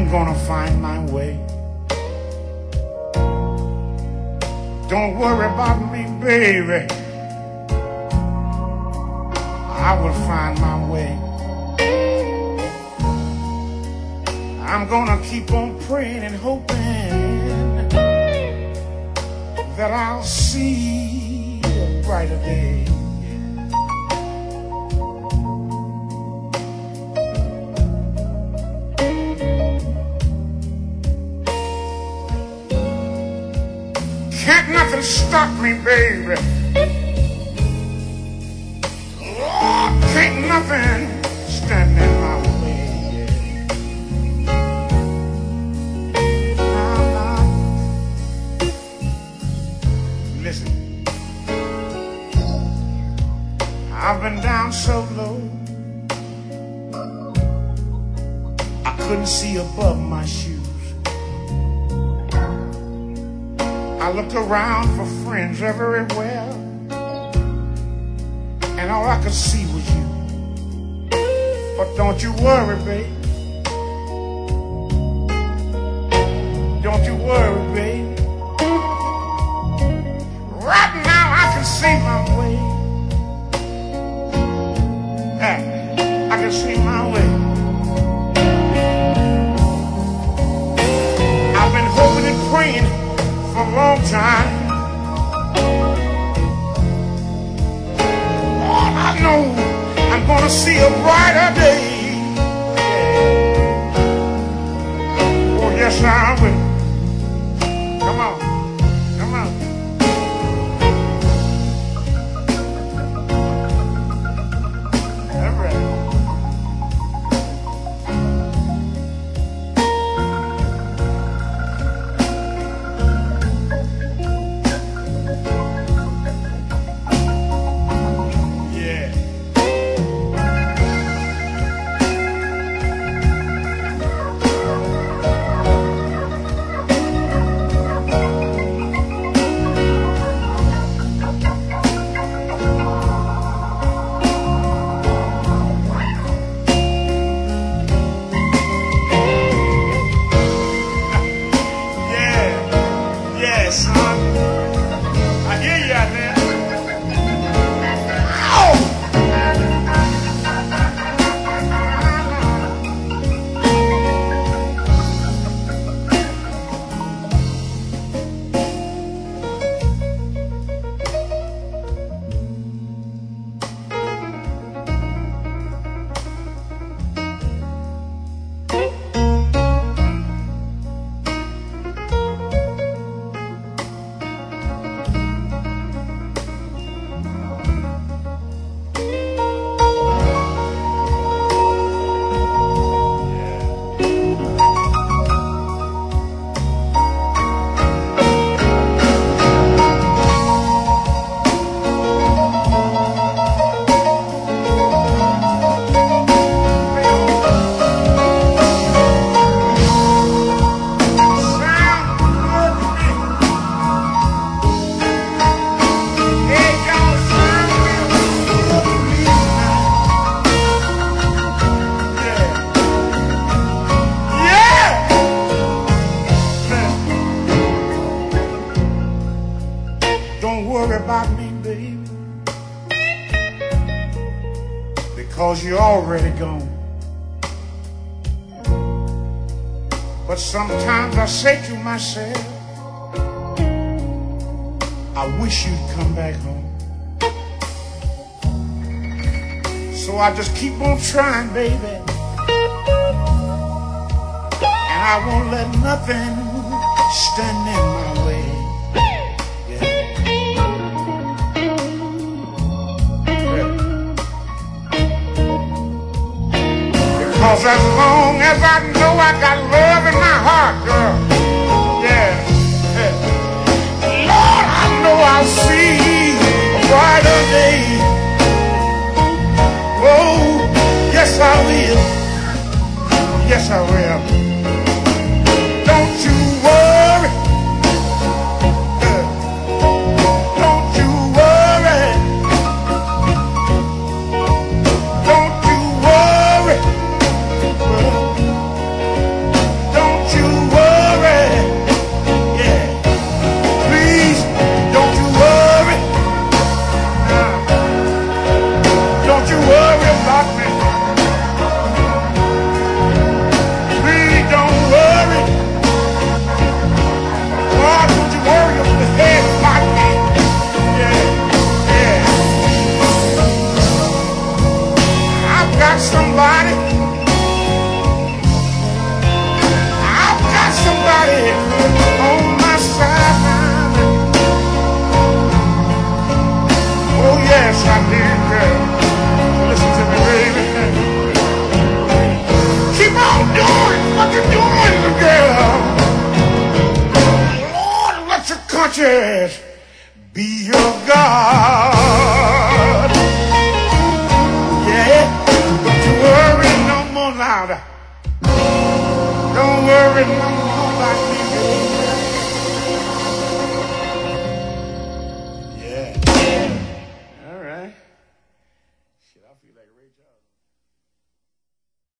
gonna find my way. Don't worry about me, baby. I will find my way. I'm gonna keep on praying and hoping that I'll see a brighter day. Can't nothing stop me, baby. Lord, can't nothing stand in my way. Now, listen, I've been down so low I couldn't see above my shoes. I looked around for friends everywhere, and all I could see was you. But don't you worry, babe. Don't you worry, babe. Right now I can see my way. I can see my way. I've been hoping and praying for a long time. All I know, I'm gonna see a brighter day. Oh yes, I will. Come on, come on. All right. Don't worry about me, baby, because you're already gone. But sometimes I say to myself, I wish you'd come back home. So I just keep on trying, baby, and I won't let nothing stand in my way. Because as long as I know I got love in my heart, girl, yeah, Lord, I know I'll see a brighter day. Oh, yes I will, yes I will. Don't you worry, don't you worry, don't you worry. Jesus be your God. Yeah, don't you worry no more now. Don't worry no more about me.